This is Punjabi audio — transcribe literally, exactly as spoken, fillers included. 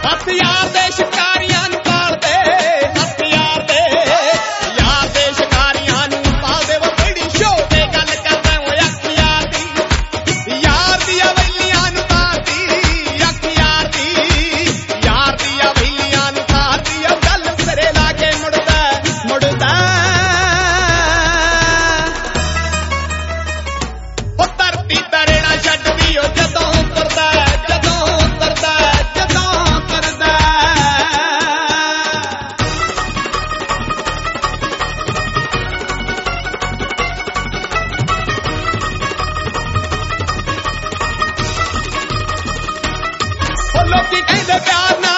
ਹਥਿਆਰ ਦੇ ਸ਼ਿਕਾਰੀਆਂ ਨੂੰ ਪਾਲਦੇ, ਹਥਿਆਰ ਦੇ ਯਾਰ ਦੇ ਸ਼ਿਕਾਰੀਆਂ ਨੂੰ ਪਾਲਦੇ। ਉਹ ਬੜੀ ਸ਼ੋਅ ਤੇ ਗੱਲ ਕਰਦਾ ਉਹ ਅੱਖ ਯਾਰ ਦੀ, ਯਾਰ ਦੀ ਹਵੇਲੀਆਂ ਨੂੰ ਤਾਰਦੀ, ਅੱਖ ਯਾਰ ਦੀ ਯਾਰ ਦੀ ਹਵੇਲੀਆਂ ਨੂੰ ਤਾਰਦੀ। ਉਹ ਗੱਲ ਸਿਰੇ ਲਾ ਕੇ ਮੁੜਦਾ ਮੁੜਦਾ ਉਹ ਧਰਤੀ ਤਰੇੜਾ ਛੱਡਦੀ ਉਹ ਜਦੋਂ ਤੁਰਦਾ, ਜਦੋਂ ਤੁਰਦਾ, ਜਦੋਂ ਤੁਰਦਾ। ਉਹ ਲੋਕੀ ਕਹਿੰਦੇ ਪਿਆਰ ਨਾਲ